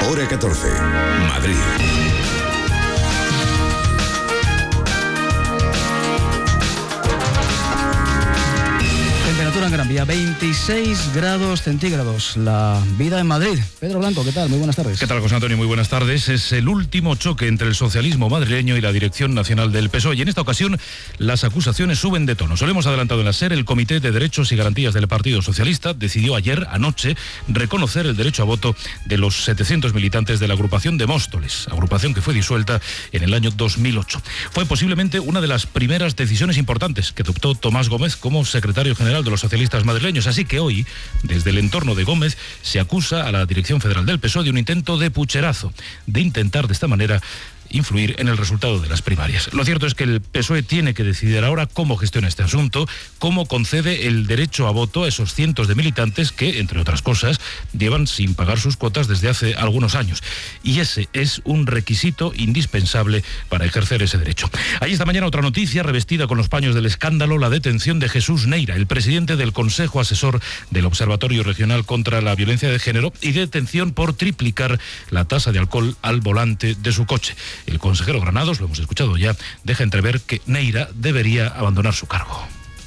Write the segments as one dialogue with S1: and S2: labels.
S1: hora 14, Madrid.
S2: Temperatura en Gran Vía, 26 grados centígrados. La vida en Madrid. Pedro Blanco, ¿qué tal? Muy buenas tardes.
S3: ¿Qué tal, José Antonio? Muy buenas tardes. Es el último choque entre el socialismo madrileño y la dirección nacional del PSOE. Y en esta ocasión las acusaciones suben de tono. Se lo hemos adelantado en la SER. El Comité de Derechos y Garantías del Partido Socialista decidió anoche, reconocer el derecho a voto de los 700 militantes de la agrupación de Móstoles, agrupación que fue disuelta en el año 2008. Fue posiblemente una de las primeras decisiones importantes que adoptó Tomás Gómez como secretario general de los socialistas madrileños. Así que hoy, desde el entorno de Gómez, se acusa a la dirección federal del PSOE de un intento de pucherazo, de intentar de esta manera influir en el resultado de las primarias. Lo cierto es que el PSOE tiene que decidir ahora cómo gestiona este asunto, cómo concede el derecho a voto a esos cientos de militantes que, entre otras cosas, llevan sin pagar sus cuotas desde hace algunos años. Y ese es un requisito indispensable para ejercer ese derecho. Hay esta mañana otra noticia revestida con los paños del escándalo: la detención de Jesús Neira, el presidente del Consejo Asesor del Observatorio Regional contra la Violencia de Género, y detención por triplicar la tasa de alcohol al volante de su coche. El consejero Granados, lo hemos escuchado ya, deja entrever que Neira debería abandonar su cargo.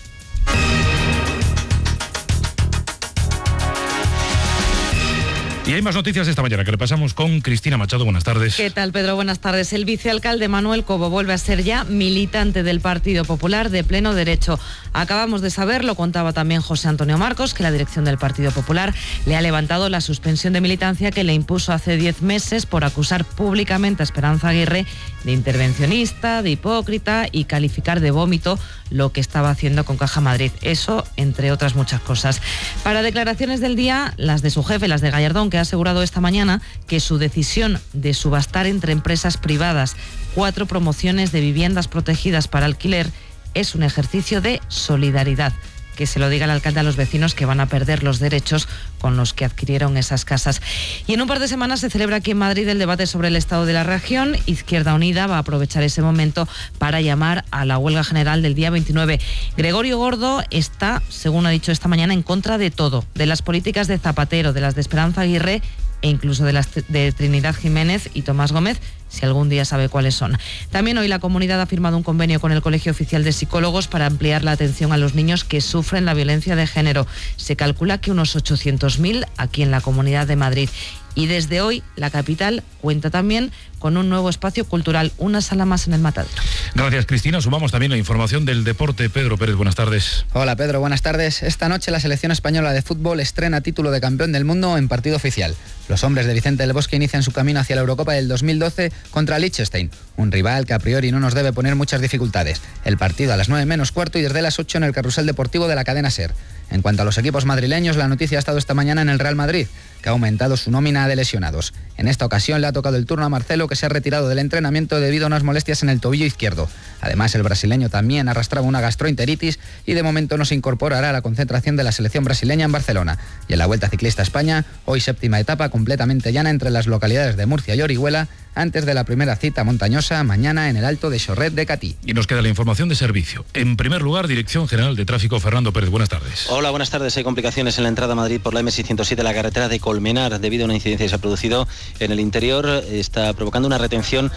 S3: Y hay más noticias esta mañana que repasamos con Cristina Machado. Buenas tardes.
S4: ¿Qué tal, Pedro? Buenas tardes. El vicealcalde Manuel Cobo vuelve a ser ya militante del Partido Popular de pleno derecho. Acabamos de saber, lo contaba también José Antonio Marcos, que la dirección del Partido Popular le ha levantado la suspensión de militancia que le impuso hace 10 meses por acusar públicamente a Esperanza Aguirre de intervencionista, de hipócrita y calificar de vómito lo que estaba haciendo con Caja Madrid. Eso, entre otras muchas cosas. Para declaraciones del día, las de su jefe, las de Gallardón, que ha asegurado esta mañana que su decisión de subastar entre empresas privadas 4 promociones de viviendas protegidas para alquiler es un ejercicio de solidaridad. Que se lo diga el alcalde a los vecinos que van a perder los derechos con los que adquirieron esas casas. Y en un par de semanas se celebra aquí en Madrid el debate sobre el estado de la región. Izquierda Unida va a aprovechar ese momento para llamar a la huelga general del día 29. Gregorio Gordo está, según ha dicho esta mañana, en contra de todo, de las políticas de Zapatero, de las de Esperanza Aguirre e incluso de las de Trinidad Jiménez y Tomás Gómez, si algún día sabe cuáles son. También hoy la comunidad ha firmado un convenio con el Colegio Oficial de Psicólogos para ampliar la atención a los niños que sufren la violencia de género. Se calcula que unos 800.000 aquí en la Comunidad de Madrid. Y desde hoy la capital cuenta también con un nuevo espacio cultural, una sala más en el Matadero.
S3: Gracias, Cristina. Sumamos también la información del deporte. Pedro Pérez, buenas tardes.
S5: Hola, Pedro, buenas tardes. Esta noche la selección española de fútbol estrena título de campeón del mundo en partido oficial. Los hombres de Vicente del Bosque inician su camino hacia la Eurocopa del 2012 contra Liechtenstein, un rival que a priori no nos debe poner muchas dificultades. El partido a las 9 menos cuarto y desde las 8 en el carrusel deportivo de la cadena SER. En cuanto a los equipos madrileños, la noticia ha estado esta mañana en el Real Madrid, que ha aumentado su nómina de lesionados. En esta ocasión le ha tocado el turno a Marcelo, que se ha retirado del entrenamiento debido a unas molestias en el tobillo izquierdo. Además, el brasileño también arrastraba una gastroenteritis y de momento no se incorporará a la concentración de la selección brasileña en Barcelona. Y en la Vuelta Ciclista a España, hoy séptima etapa completamente llana entre las localidades de Murcia y Orihuela, antes de la primera cita montañosa mañana en el Alto de Xorret de Catí.
S3: Y nos queda la información de servicio. En primer lugar, Dirección General de Tráfico, Fernando Pérez, buenas tardes.
S6: Hola, buenas tardes. Hay complicaciones en la entrada a Madrid por la M607, la carretera de Colmenar, debido a una incidencia que se ha producido en el interior. Está provocando una retención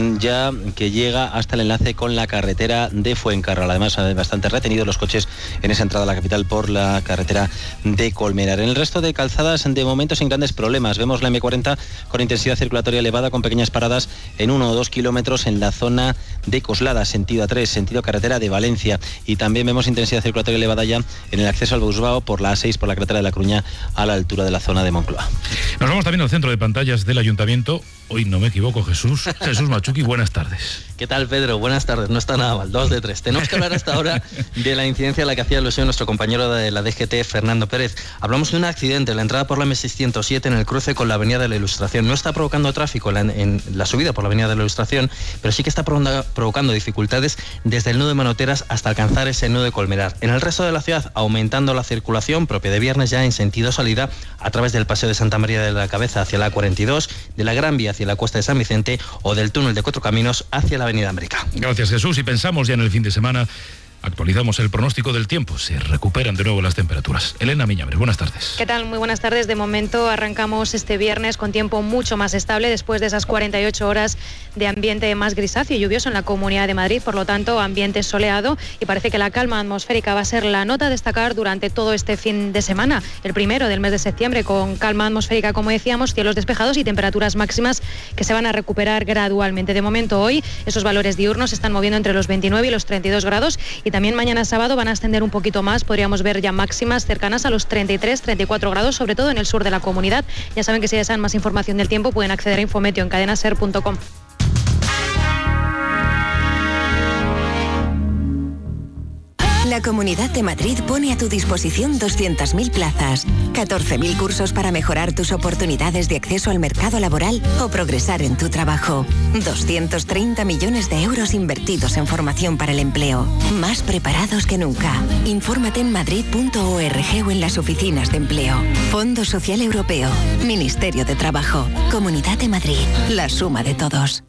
S6: ya que llega hasta el enlace con la carretera de Fuencarral. Además, bastante retenidos los coches en esa entrada a la capital por la carretera de Colmenar. En el resto de calzadas, de momento sin grandes problemas. Vemos la M40 con intensidad circulatoria elevada, con pequeñas paradas en 1 o 2 kilómetros en la zona de Coslada, sentido A3, sentido carretera de Valencia. Y también vemos intensidad circulatoria elevada ya en el acceso al Busbao por la A6, por la carretera de La Coruña, a la altura de la zona de Moncloa.
S3: Nos vamos también al centro de pantallas del Ayuntamiento. Hoy no me equivoco, Jesús Machuqui, buenas tardes.
S7: ¿Qué tal, Pedro? Buenas tardes, no está nada mal, 2 de 3. Tenemos que hablar hasta ahora de la incidencia a la que hacía alusión nuestro compañero de la DGT, Fernando Pérez. Hablamos de un accidente en la entrada por la M607 en el cruce con la Avenida de la Ilustración. No está provocando tráfico en la subida por la Avenida de la Ilustración, pero sí que está provocando dificultades desde el nudo de Manoteras hasta alcanzar ese nudo de Colmenar. En el resto de la ciudad, aumentando la circulación propia de viernes ya en sentido salida a través del Paseo de Santa María de la Cabeza hacia la A42, de la Gran Vía hacia la Cuesta de San Vicente o del túnel de Cuatro Caminos hacia la Avenida América.
S3: Gracias, Jesús. Y pensamos ya en el fin de semana. Actualizamos el pronóstico del tiempo. Se recuperan de nuevo las temperaturas. Elena Miñabre, buenas tardes.
S8: ¿Qué tal? Muy buenas tardes. De momento arrancamos este viernes con tiempo mucho más estable después de esas 48 horas de ambiente más grisáceo y lluvioso en la Comunidad de Madrid. Por lo tanto, ambiente soleado, y parece que la calma atmosférica va a ser la nota a destacar durante todo este fin de semana. El primero del mes de septiembre, con calma atmosférica, como decíamos, cielos despejados y temperaturas máximas que se van a recuperar gradualmente. De momento hoy esos valores diurnos se están moviendo entre los 29 y los 32 grados, y también mañana sábado van a ascender un poquito más. Podríamos ver ya máximas cercanas a los 33, 34 grados, sobre todo en el sur de la comunidad. Ya saben que si desean más información del tiempo pueden acceder a Infometeo en cadenaser.com.
S9: La Comunidad de Madrid pone a tu disposición 200.000 plazas, 14.000 cursos para mejorar tus oportunidades de acceso al mercado laboral o progresar en tu trabajo, 230 millones de euros invertidos en formación para el empleo, más preparados que nunca. Infórmate en madrid.org o en las oficinas de empleo. Fondo Social Europeo, Ministerio de Trabajo, Comunidad de Madrid, la suma de todos.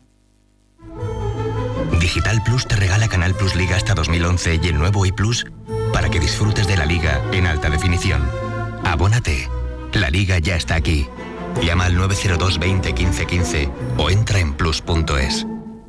S10: Digital Plus te regala Canal Plus Liga hasta 2011 y el nuevo iPlus para que disfrutes de la Liga en alta definición. Abónate. La Liga ya está aquí. Llama al 902 20 15 15 o entra en plus.es.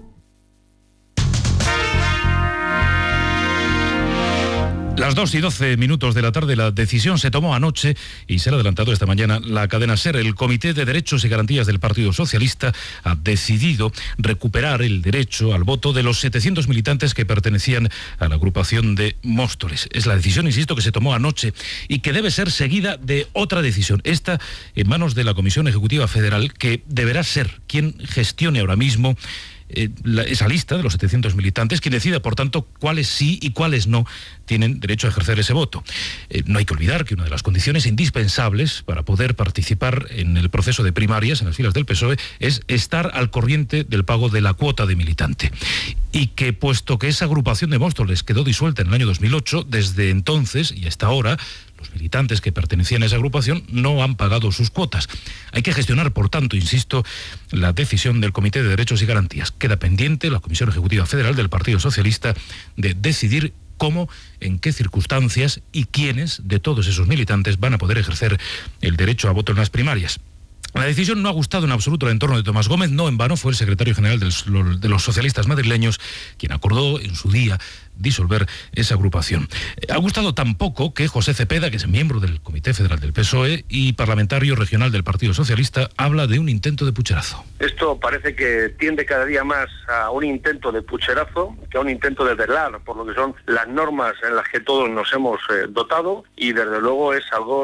S3: Las 2:12 de la tarde, la decisión se tomó anoche y se ha adelantado esta mañana la cadena SER. El Comité de Derechos y Garantías del Partido Socialista ha decidido recuperar el derecho al voto de los 700 militantes que pertenecían a la agrupación de Móstoles. Es la decisión, insisto, que se tomó anoche y que debe ser seguida de otra decisión, esta en manos de la Comisión Ejecutiva Federal, que deberá ser quien gestione ahora mismo esa lista de los 700 militantes, quien decida, por tanto, cuáles sí y cuáles no tienen derecho a ejercer ese voto. No hay que olvidar que una de las condiciones indispensables para poder participar en el proceso de primarias en las filas del PSOE es estar al corriente del pago de la cuota de militante. Y que, puesto que esa agrupación de Móstoles quedó disuelta en el año 2008, desde entonces y hasta ahora, los militantes que pertenecían a esa agrupación no han pagado sus cuotas. Hay que gestionar, por tanto, insisto, la decisión del Comité de Derechos y Garantías. Queda pendiente la Comisión Ejecutiva Federal del Partido Socialista de decidir cómo, en qué circunstancias y quiénes de todos esos militantes van a poder ejercer el derecho a voto en las primarias. La decisión no ha gustado en absoluto al entorno de Tomás Gómez. No en vano fue el secretario general de los socialistas madrileños quien acordó en su día disolver esa agrupación. Ha gustado tampoco que José Cepeda, que es miembro del Comité Federal del PSOE y parlamentario regional del Partido Socialista, habla de un intento de pucherazo.
S11: Esto parece que tiende cada día más a un intento de pucherazo que a un intento de velar por lo que son las normas en las que todos nos hemos dotado, y desde luego es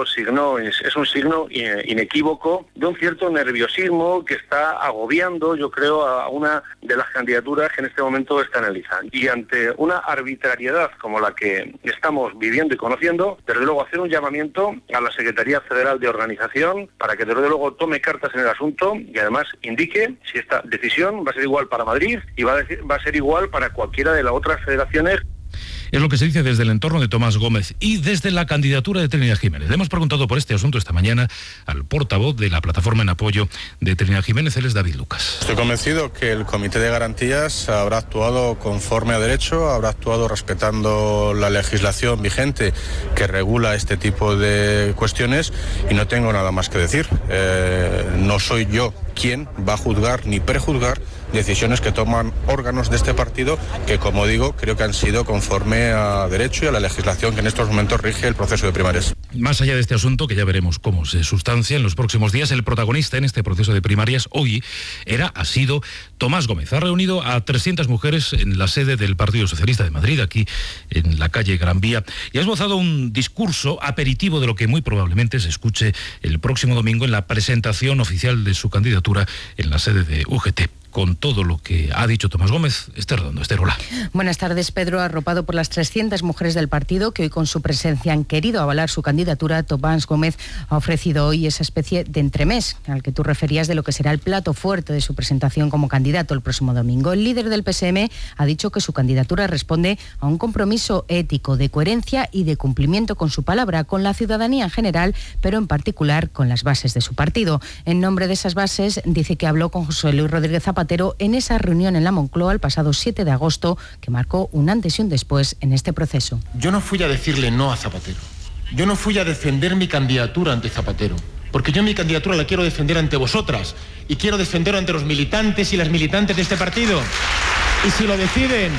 S11: un signo inequívoco de un cierto nerviosismo que está agobiando, yo creo, a una de las candidaturas que en este momento está analizando. Y ante una arbitrariedad como la que estamos viviendo y conociendo, desde luego hacer un llamamiento a la Secretaría Federal de Organización para que desde luego tome cartas en el asunto y además indique si esta decisión va a ser igual para Madrid y va a ser igual para cualquiera de las otras federaciones.
S3: Es lo que se dice desde el entorno de Tomás Gómez y desde la candidatura de Trinidad Jiménez. Le hemos preguntado por este asunto esta mañana al portavoz de la plataforma en apoyo de Trinidad Jiménez, él es David Lucas.
S12: Estoy convencido que el Comité de Garantías habrá actuado conforme a derecho, habrá actuado respetando la legislación vigente que regula este tipo de cuestiones y no tengo nada más que decir. No soy yo quien va a juzgar ni prejuzgar decisiones que toman órganos de este partido que, como digo, creo que han sido conforme a derecho y a la legislación que en estos momentos rige el proceso de primarias.
S3: Más allá de este asunto, que ya veremos cómo se sustancia en los próximos días, el protagonista en este proceso de primarias hoy ha sido Tomás Gómez. Ha reunido a 300 mujeres en la sede del Partido Socialista de Madrid, aquí en la calle Gran Vía, y ha esbozado un discurso aperitivo de lo que muy probablemente se escuche el próximo domingo en la presentación oficial de su candidatura en la sede de UGT. Con todo lo que ha dicho Tomás Gómez, Esther Redondo. Esther, hola.
S13: Buenas tardes, Pedro. Arropado por las 300 mujeres del partido que hoy con su presencia han querido avalar su candidatura, Tomás Gómez ha ofrecido hoy esa especie de entremés al que tú referías de lo que será el plato fuerte de su presentación como candidato el próximo domingo. El líder del PSM ha dicho que su candidatura responde a un compromiso ético de coherencia y de cumplimiento con su palabra, con la ciudadanía en general, pero en particular con las bases de su partido. En nombre de esas bases, dice que habló con José Luis Rodríguez Zapatero Zapatero en esa reunión en la Moncloa el pasado 7 de agosto, que marcó un antes y un después en este proceso.
S14: Yo no fui a decirle no a Zapatero. Yo no fui a defender mi candidatura ante Zapatero. Porque yo mi candidatura la quiero defender ante vosotras. Y quiero defender ante los militantes y las militantes de este partido. Y si lo deciden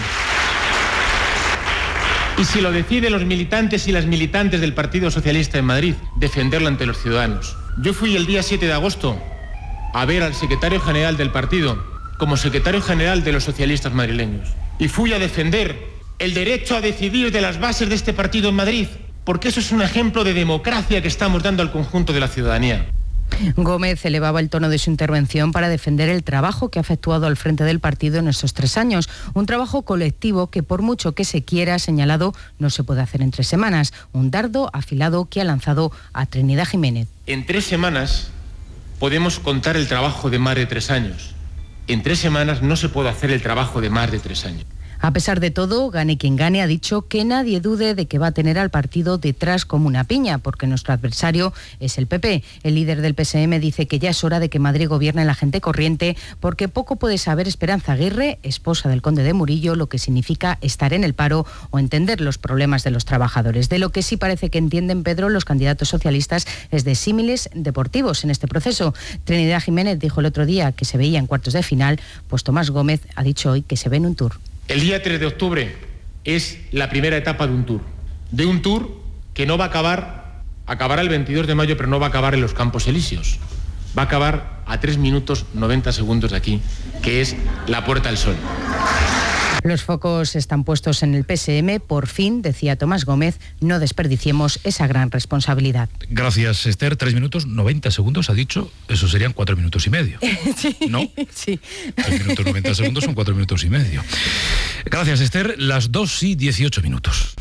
S14: los militantes y las militantes del Partido Socialista en Madrid, defenderla ante los ciudadanos. Yo fui el día 7 de agosto a ver al secretario general del partido como secretario general de los socialistas madrileños. Y fui a defender el derecho a decidir de las bases de este partido en Madrid, porque eso es un ejemplo de democracia que estamos dando al conjunto de la ciudadanía.
S13: Gómez elevaba el tono de su intervención para defender el trabajo que ha efectuado al frente del partido en estos 3 años. Un trabajo colectivo que, por mucho que se quiera, ha señalado, no se puede hacer en 3 semanas. Un dardo afilado que ha lanzado a Trinidad Jiménez.
S14: En 3 semanas podemos contar el trabajo de más de 3 años. En 3 semanas no se puede hacer el trabajo de más de 3 años.
S13: A pesar de todo, gane quien gane, ha dicho que nadie dude de que va a tener al partido detrás como una piña, porque nuestro adversario es el PP. El líder del PSM dice que ya es hora de que Madrid gobierne la gente corriente, porque poco puede saber Esperanza Aguirre, esposa del conde de Murillo, lo que significa estar en el paro o entender los problemas de los trabajadores. De lo que sí parece que entienden, Pedro, los candidatos socialistas es de símiles deportivos en este proceso. Trinidad Jiménez dijo el otro día que se veía en cuartos de final, pues Tomás Gómez ha dicho hoy que se ve en un tour.
S14: El día 3 de octubre es la primera etapa de un tour que no va a acabar, acabará el 22 de mayo, pero no va a acabar en los Campos Elíseos. Va a acabar a 3 minutos 90 segundos de aquí, que es la Puerta del Sol.
S13: Los focos están puestos en el PSM. Por fin, decía Tomás Gómez, no desperdiciemos esa gran responsabilidad.
S3: Gracias, Esther. 3 minutos 90 segundos, ha dicho. Eso serían 4 minutos y medio.
S13: Sí,
S3: ¿no?
S13: Sí.
S3: 3 minutos 90 segundos son 4 minutos y medio. Gracias, Esther. Las 2:18 minutos.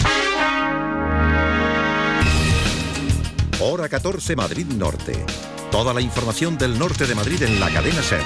S15: Hora 14, Madrid Norte. Toda la información del norte de Madrid en la cadena SER.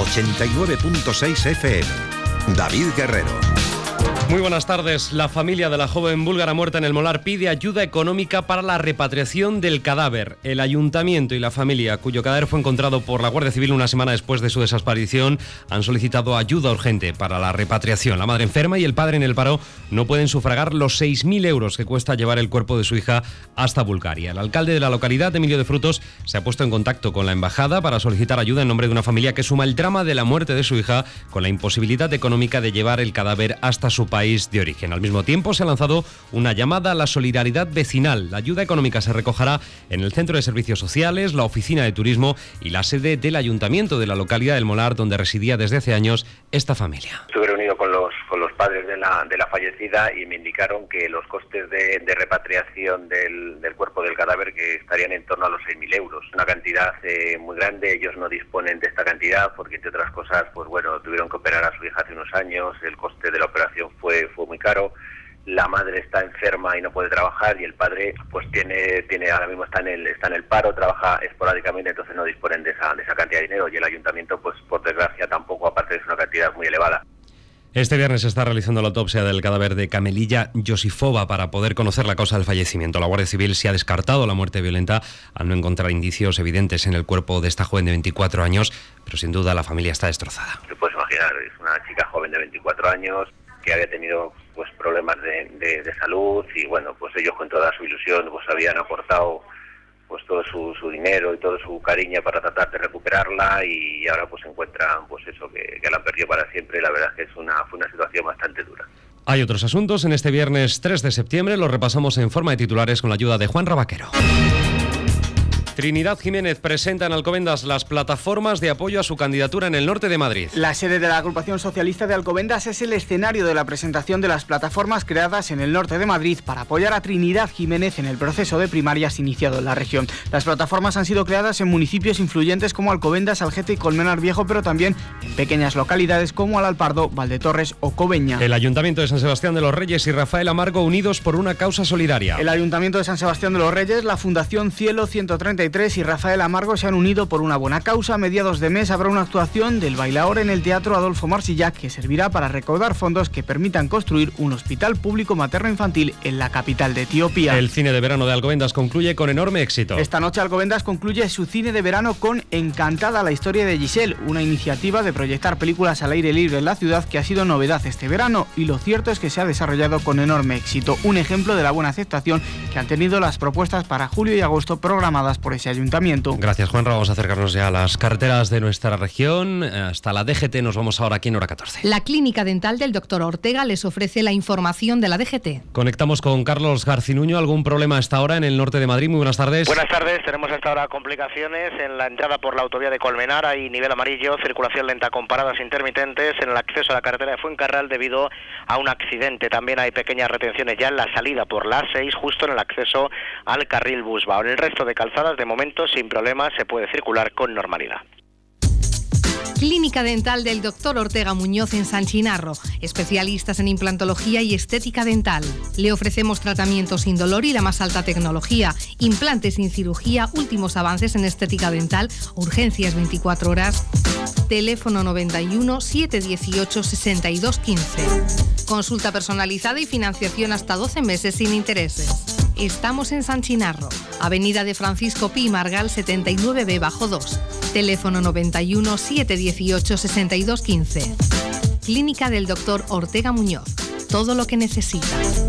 S15: 89.6 FM. David Guerrero.
S16: Muy buenas tardes. La familia de la joven búlgara muerta en el Molar pide ayuda económica para la repatriación del cadáver. El ayuntamiento y la familia, cuyo cadáver fue encontrado por la Guardia Civil una semana después de su desaparición, han solicitado ayuda urgente para la repatriación. La madre enferma y el padre en el paro no pueden sufragar los 6.000 euros que cuesta llevar el cuerpo de su hija hasta Bulgaria. El alcalde de la localidad, Emilio de Frutos, se ha puesto en contacto con la embajada para solicitar ayuda en nombre de una familia que suma el drama de la muerte de su hija con la imposibilidad económica de llevar el cadáver hasta su país de origen. Al mismo tiempo, se ha lanzado una llamada a la solidaridad vecinal. La ayuda económica se recogerá en el Centro de Servicios Sociales, la Oficina de Turismo y la sede del Ayuntamiento de la localidad del Molar, donde residía desde hace años esta familia.
S17: Estuve reunido con los padres de la fallecida y me indicaron que los costes de repatriación del cuerpo del cadáver que estarían en torno a los 6.000 euros. Una cantidad muy grande. Ellos no disponen de esta cantidad porque, entre otras cosas, pues bueno, tuvieron que operar a su hija hace unos años. El coste de la operación fue muy caro. La madre está enferma y no puede trabajar, y el padre pues tiene ahora mismo está en el paro, trabaja esporádicamente, entonces no disponen de esa cantidad de dinero, y el ayuntamiento, pues por desgracia, tampoco, aparte de una cantidad muy elevada.
S16: Este viernes se está realizando la autopsia del cadáver de Camelilla Josifova para poder conocer la causa del fallecimiento. La Guardia Civil se ha descartado la muerte violenta al no encontrar indicios evidentes en el cuerpo de esta joven de 24 años, pero sin duda la familia está destrozada.
S17: Te puedes imaginar, es una chica joven de 24 años que había tenido pues problemas de salud, y bueno, pues ellos con toda su ilusión pues habían aportado pues todo su dinero y todo su cariño para tratar de recuperarla, y ahora pues se encuentran pues eso, que la han perdido para siempre. La verdad es que fue una situación bastante dura.
S16: Hay otros asuntos en este viernes 3 de septiembre, los repasamos en forma de titulares con la ayuda de Juan Rabaquero. Trinidad Jiménez presenta en Alcobendas las plataformas de apoyo a su candidatura en el norte de Madrid.
S18: La sede de la agrupación socialista de Alcobendas es el escenario de la presentación de las plataformas creadas en el norte de Madrid para apoyar a Trinidad Jiménez en el proceso de primarias iniciado en la región. Las plataformas han sido creadas en municipios influyentes como Alcobendas, Algete y Colmenar Viejo, pero también en pequeñas localidades como Alalpardo, Valdetorres o Cobeña.
S16: El Ayuntamiento de San Sebastián de los Reyes y Rafael Amargo unidos por una causa solidaria.
S18: El Ayuntamiento de San Sebastián de los Reyes, la Fundación Cielo 132 33 y Rafael Amargo se han unido por una buena causa. A mediados de mes habrá una actuación del Bailaor en el Teatro Adolfo Marsillac que servirá para recaudar fondos que permitan construir un hospital público materno-infantil en la capital de Etiopía.
S16: El cine de verano de Alcobendas concluye con enorme éxito.
S18: Esta noche Alcobendas concluye su cine de verano con Encantada, la historia de Giselle, una iniciativa de proyectar películas al aire libre en la ciudad que ha sido novedad este verano, y lo cierto es que se ha desarrollado con enorme éxito. Un ejemplo de la buena aceptación que han tenido las propuestas para julio y agosto programadas por ese ayuntamiento.
S16: Gracias, Juanra. Vamos a acercarnos ya a las carreteras de nuestra región. Hasta la DGT nos vamos ahora aquí en Hora 14.
S19: La clínica dental del Dr. Ortega les ofrece la información de la DGT.
S16: Conectamos con Carlos Garcinuño. ¿Algún problema a esta hora en el norte de Madrid? Muy buenas tardes.
S20: Buenas tardes. Tenemos hasta ahora complicaciones en la entrada por la autovía de Colmenar. Hay nivel amarillo, circulación lenta con paradas intermitentes en el acceso a la carretera de Fuencarral debido a un accidente. También hay pequeñas retenciones ya en la salida por la A6, justo en el acceso al carril Busbao. En el resto de calzadas, de momento, sin problemas, se puede circular con normalidad.
S19: Clínica dental del Dr. Ortega Muñoz en San Chinarro, especialistas en implantología y estética dental. Le ofrecemos tratamiento sin dolor y la más alta tecnología, implantes sin cirugía, últimos avances en estética dental, urgencias 24 horas. Teléfono 91 718 62 15. Consulta personalizada y financiación hasta 12 meses sin intereses. Estamos en San Chinarro, Avenida de Francisco Pi Margal 79B-2. Teléfono 91 718 62 15. Clínica del Dr. Ortega Muñoz. Todo lo que necesita.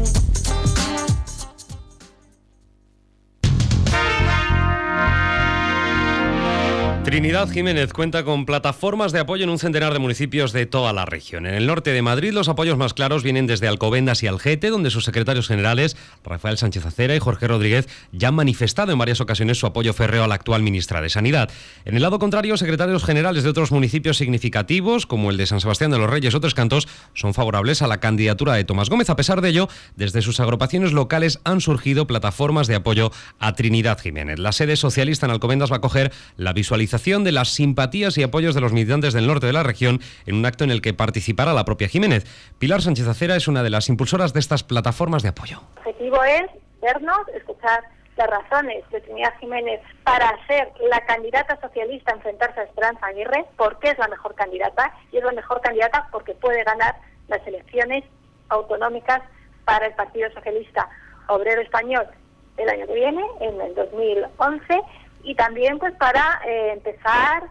S16: Trinidad Jiménez cuenta con plataformas de apoyo en un centenar de municipios de toda la región. En el norte de Madrid los apoyos más claros vienen desde Alcobendas y Algete, donde sus secretarios generales, Rafael Sánchez Acera y Jorge Rodríguez, ya han manifestado en varias ocasiones su apoyo férreo a la actual ministra de Sanidad. En el lado contrario, secretarios generales de otros municipios significativos, como el de San Sebastián de los Reyes o Tres Cantos, son favorables a la candidatura de Tomás Gómez. A pesar de ello, desde sus agrupaciones locales han surgido plataformas de apoyo a Trinidad Jiménez. La sede socialista en Alcobendas va a acoger la visualización de las simpatías y apoyos de los militantes del norte de la región en un acto en el que participará la propia Jiménez. Pilar Sánchez Acera es una de las impulsoras de estas plataformas de apoyo.
S21: El objetivo es vernos, escuchar las razones de Trinidad Jiménez para ser la candidata socialista a enfrentarse a Esperanza Aguirre, porque es la mejor candidata, y es la mejor candidata porque puede ganar las elecciones autonómicas para el Partido Socialista Obrero Español el año que viene, en el 2011, y también pues para empezar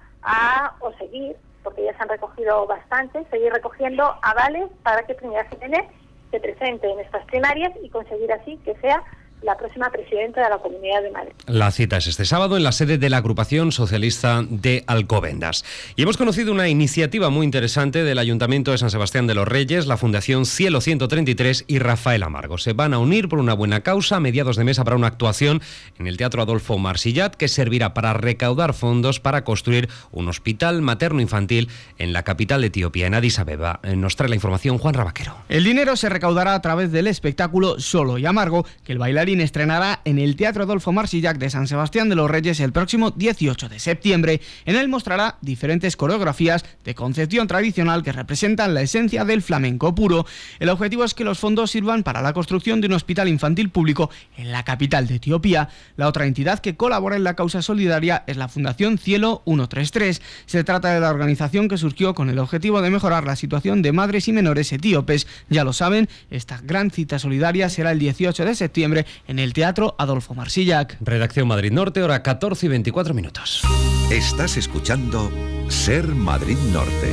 S21: o seguir, porque ya se han recogido bastante, seguir recogiendo avales para que Trinidad Jiménez se presente en estas primarias y conseguir así que sea la próxima presidenta de la Comunidad de Madrid.
S16: La cita es este sábado en la sede de la agrupación socialista de Alcobendas. Y hemos conocido una iniciativa muy interesante del Ayuntamiento de San Sebastián de los Reyes, la Fundación Cielo 133 y Rafael Amargo. Se van a unir por una buena causa. A mediados de mes habrá una actuación en el Teatro Adolfo Marsillac que servirá para recaudar fondos para construir un hospital materno-infantil en la capital de Etiopía, en Addis Abeba. Nos trae la información Juan Rabaquero.
S18: El dinero se recaudará a través del espectáculo Solo y Amargo, que el bailarín estrenará en el Teatro Adolfo Marsillac de San Sebastián de los Reyes el próximo 18 de septiembre. En él mostrará diferentes coreografías de concepción tradicional que representan la esencia del flamenco puro. El objetivo es que los fondos sirvan para la construcción de un hospital infantil público en la capital de Etiopía. La otra entidad que colabora en la causa solidaria es la Fundación Cielo 133. Se trata de la organización que surgió con el objetivo de mejorar la situación de madres y menores etíopes. Ya lo saben, esta gran cita solidaria será el 18 de septiembre en el Teatro Adolfo Marsillac.
S16: Redacción Madrid Norte, hora 14 y 24 minutos.
S15: Estás escuchando Ser Madrid Norte.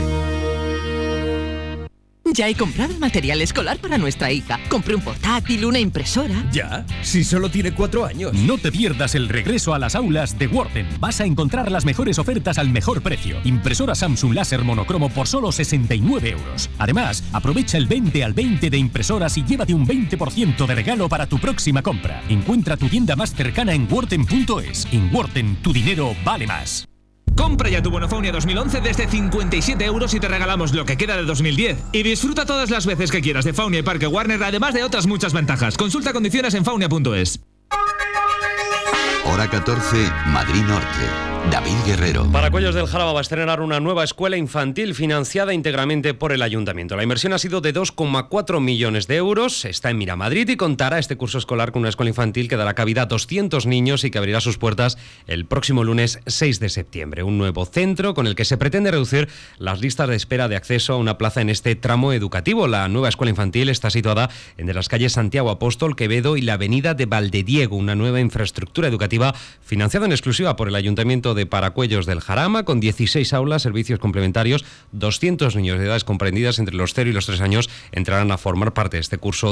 S22: Ya he comprado el material escolar para nuestra hija. Compré un portátil, una impresora.
S23: ¿Ya? Si solo tiene 4 años. No te pierdas el regreso a las aulas de Worten. Vas a encontrar las mejores ofertas al mejor precio. Impresora Samsung láser monocromo por solo 69 euros. Además, aprovecha el 20 al 20 de impresoras y llévate un 20% de regalo para tu próxima compra. Encuentra tu tienda más cercana en worten.es. En Worten, tu dinero vale más.
S24: Compra ya tu Bonofonia 2011 desde 57 euros y te regalamos lo que queda de 2010. Y disfruta todas las veces que quieras de Faunia y Parque Warner, además de otras muchas ventajas. Consulta condiciones en faunia.es.
S15: Hora 14, Madrid Norte.
S10: David Guerrero.
S16: Paracuellos del Jarama va a estrenar una nueva escuela infantil financiada íntegramente por el Ayuntamiento. La inversión ha sido de 2,4 millones de euros. Está en Miramadrid y contará este curso escolar con una escuela infantil que dará cabida a 200 niños y que abrirá sus puertas el próximo lunes 6 de septiembre. Un nuevo centro con el que se pretende reducir las listas de espera de acceso a una plaza en este tramo educativo. La nueva escuela infantil está situada entre las calles Santiago Apóstol, Quevedo y la avenida de Valdediego. Una nueva infraestructura educativa financiada en exclusiva por el Ayuntamiento de Paracuellos del Jarama, con 16 aulas, servicios complementarios. 200 niños de edades comprendidas entre los 0 y los 3 años entrarán a formar parte de este curso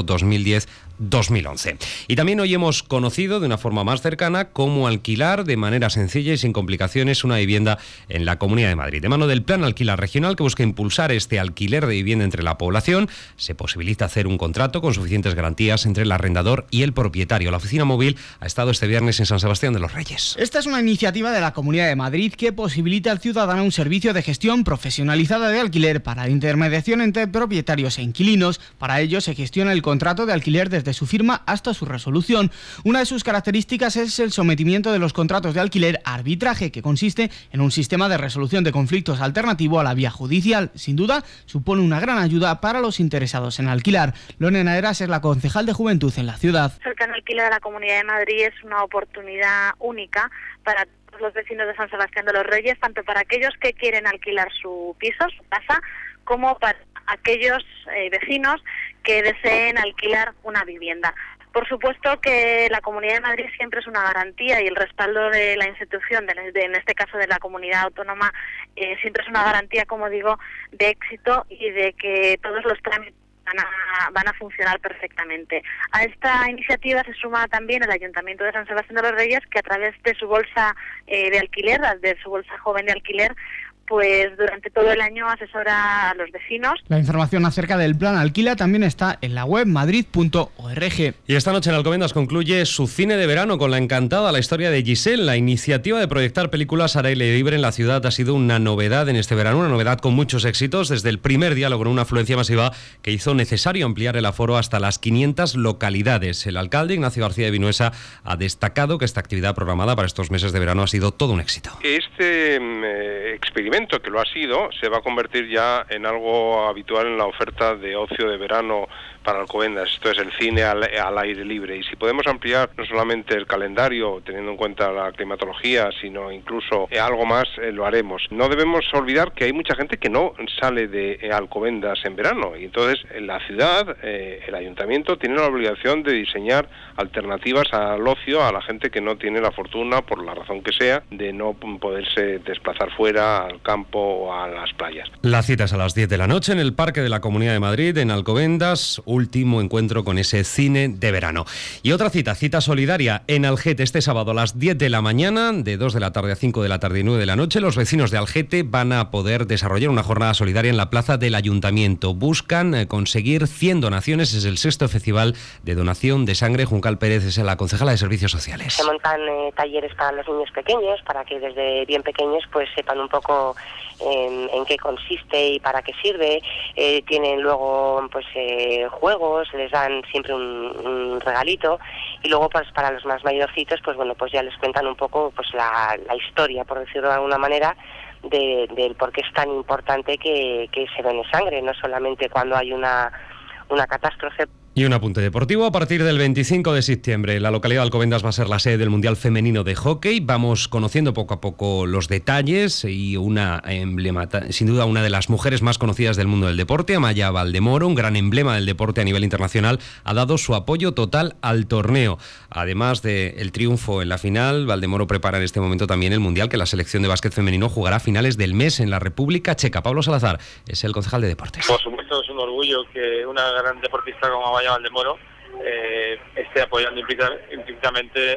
S16: 2010-2011. Y también hoy hemos conocido de una forma más cercana cómo alquilar de manera sencilla y sin complicaciones una vivienda en la Comunidad de Madrid. De mano del Plan Alquilar Regional, que busca impulsar este alquiler de vivienda entre la población, se posibilita hacer un contrato con suficientes garantías entre el arrendador y el propietario. La oficina móvil ha estado este viernes en San Sebastián de los Reyes.
S18: Esta es una iniciativa de la Comunidad de Madrid que posibilita al ciudadano un servicio de gestión profesionalizada de alquiler para la intermediación entre propietarios e inquilinos. Para ello se gestiona el contrato de alquiler desde su firma hasta su resolución. Una de sus características es el sometimiento de los contratos de alquiler a arbitraje, que consiste en un sistema de resolución de conflictos alternativo a la vía judicial. Sin duda, supone una gran ayuda para los interesados en alquilar. Lorena Eras es la concejal de Juventud en la ciudad.
S21: El Plan Alquiler de la Comunidad de Madrid es una oportunidad única para los vecinos de San Sebastián de los Reyes, tanto para aquellos que quieren alquilar su piso, su casa, como para aquellos vecinos que deseen alquilar una vivienda. Por supuesto que la Comunidad de Madrid siempre es una garantía y el respaldo de la institución, en este caso de la comunidad autónoma, siempre es una garantía, como digo, de éxito y de que todos los trámites van a funcionar perfectamente. A esta iniciativa se suma también el Ayuntamiento de San Sebastián de los Reyes, que a través de su bolsa de alquiler, de su bolsa joven de alquiler, pues durante todo el año asesora a los vecinos.
S18: La información acerca del plan Alquila también está en la web madrid.org.
S16: Y esta noche en Alcobendas concluye su cine de verano con La Encantada, la historia de Giselle. La iniciativa de proyectar películas al aire libre en la ciudad ha sido una novedad en este verano, una novedad con muchos éxitos. Desde el primer día logró una afluencia masiva que hizo necesario ampliar el aforo hasta las 500 localidades. El alcalde Ignacio García de Vinuesa ha destacado que esta actividad programada para estos meses de verano ha sido todo un éxito.
S12: Este experimento, que lo ha sido, se va a convertir ya en algo habitual en la oferta de ocio de verano para Alcobendas. Esto es el cine al aire libre. Y si podemos ampliar no solamente el calendario, teniendo en cuenta la climatología, sino incluso algo más, lo haremos. No debemos olvidar que hay mucha gente que no sale de Alcobendas en verano. Y entonces en la ciudad, el ayuntamiento tiene la obligación de diseñar alternativas al ocio a la gente que no tiene la fortuna, por la razón que sea, de no poderse desplazar fuera al campo o a las playas.
S16: La cita es a las 10 de la noche en el Parque de la Comunidad de Madrid, en Alcobendas. Último encuentro con ese cine de verano. Y otra cita solidaria en Algete este sábado a las 10 de la mañana, de 2 de la tarde a 5 de la tarde y 9 de la noche. Los vecinos de Algete van a poder desarrollar una jornada solidaria en la plaza del Ayuntamiento. Buscan conseguir 100 donaciones. Es el 6º festival de donación de sangre. Juncal Pérez es la concejala de Servicios Sociales.
S1: Se montan talleres para los niños pequeños, para que desde bien pequeños pues sepan un poco en qué consiste y para qué sirve. Tienen luego pues juegos, les dan siempre un regalito, y luego pues para los más mayorcitos pues bueno, pues ya les cuentan un poco pues la historia, por decirlo de alguna manera, del por qué es tan importante que se done sangre, no solamente cuando hay una catástrofe.
S16: Y un apunte deportivo: a partir del 25 de septiembre la localidad de Alcobendas va a ser la sede del Mundial Femenino de Hockey. Vamos conociendo poco a poco los detalles y una emblema, sin duda una de las mujeres más conocidas del mundo del deporte, Amaya Valdemoro, un gran emblema del deporte a nivel internacional, ha dado su apoyo total al torneo. Además del triunfo en la final, Valdemoro prepara en este momento también el Mundial que la selección de básquet femenino jugará a finales del mes en la República Checa. Pablo Salazar es el concejal de deportes.
S2: Por supuesto, es un orgullo que una gran deportista como Amaya Valdemoro esté apoyando implícitamente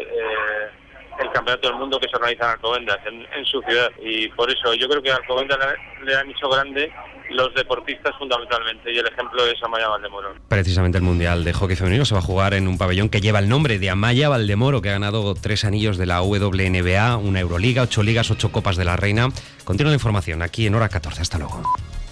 S2: el campeonato del mundo que se organiza en Alcobendas, en su ciudad, y por eso yo creo que a Alcobendas le han hecho grande los deportistas fundamentalmente, y el ejemplo es Amaya Valdemoro.
S16: Precisamente el Mundial de Hockey Femenino se va a jugar en un pabellón que lleva el nombre de Amaya Valdemoro, que ha ganado 3 anillos de la WNBA, una Euroliga, 8 ligas, 8 Copas de la Reina. Continúa la información aquí en Hora 14. Hasta luego.